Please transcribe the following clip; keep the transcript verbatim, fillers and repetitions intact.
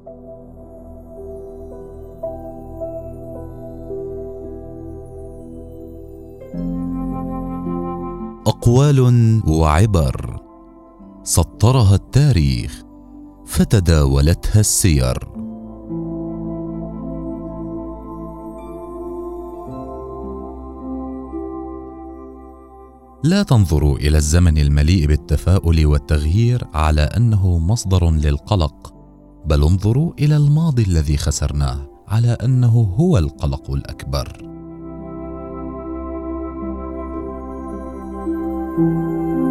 أقوال وعبر سطرها التاريخ فتداولتها السير. لا تنظروا إلى الزمن المليء بالتفاؤل والتغيير على أنه مصدر للقلق، بل انظروا إلى الماضي الذي خسرناه على أنه هو القلق الأكبر.